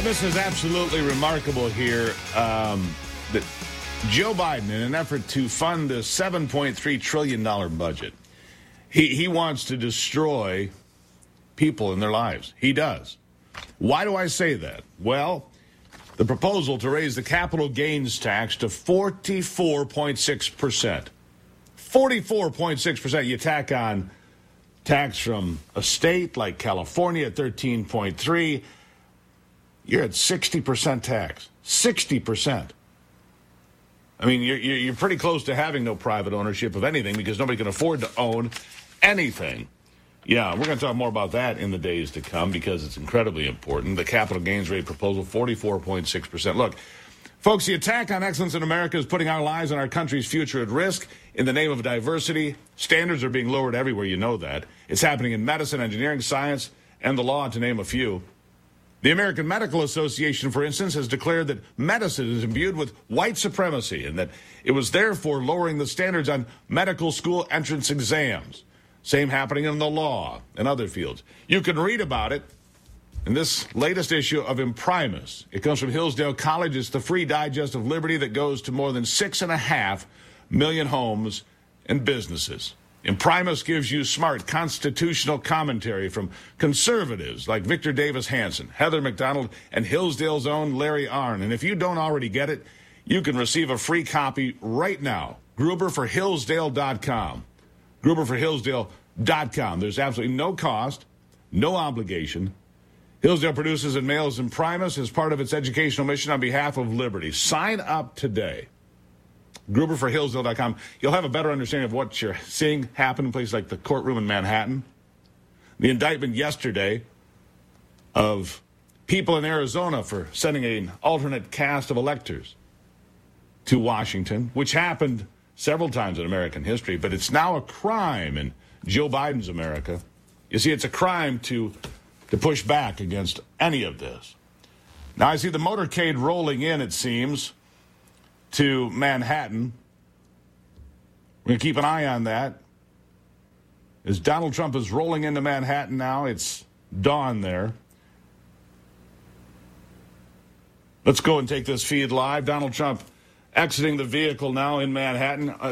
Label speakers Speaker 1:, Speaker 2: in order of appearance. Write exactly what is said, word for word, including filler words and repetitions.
Speaker 1: this is absolutely remarkable here um, that Joe Biden, in an effort to fund the seven point three trillion dollars budget, he, he wants to destroy people in their lives. He does. Why do I say that? Well, the proposal to raise the capital gains tax to forty-four point six percent. forty-four point six percent. You tack on tax from a state like California at thirteen point three. You're at sixty percent tax. sixty percent. I mean, you're, you're pretty close to having no private ownership of anything because nobody can afford to own anything. Yeah, we're going to talk more about that in the days to come because it's incredibly important. The capital gains rate proposal, forty-four point six percent. Look, folks, the attack on excellence in America is putting our lives and our country's future at risk. In the name of diversity, standards are being lowered everywhere. You know that. It's happening in medicine, engineering, science, and the law, to name a few. The American Medical Association, for instance, has declared that medicine is imbued with white supremacy and that it was therefore lowering the standards on medical school entrance exams. Same happening in the law and other fields. You can read about it in this latest issue of Imprimis. It comes from Hillsdale College. It's the free digest of liberty that goes to more than six and a half million homes and businesses. Imprimis gives you smart constitutional commentary from conservatives like Victor Davis Hanson, Heather McDonald, and Hillsdale's own Larry Arnn. And if you don't already get it, you can receive a free copy right now. Gruber for Hillsdale dot com. Gruber for Hillsdale dot com. There's absolutely no cost, no obligation. Hillsdale produces and mails Imprimis as part of its educational mission on behalf of liberty. Sign up today. Gruber for Hillsdale dot com. You'll have a better understanding of what you're seeing happen in places like the courtroom in Manhattan. The indictment yesterday of people in Arizona for sending an alternate cast of electors to Washington, which happened several times in American history, but it's now a crime in Joe Biden's America. You see, it's a crime to, to push back against any of this. Now, I see the motorcade rolling in, it seems, to Manhattan. We're going to keep an eye on that. As Donald Trump is rolling into Manhattan now, it's dawn there. Let's go and take this feed live. Donald Trump exiting the vehicle now in Manhattan. Uh,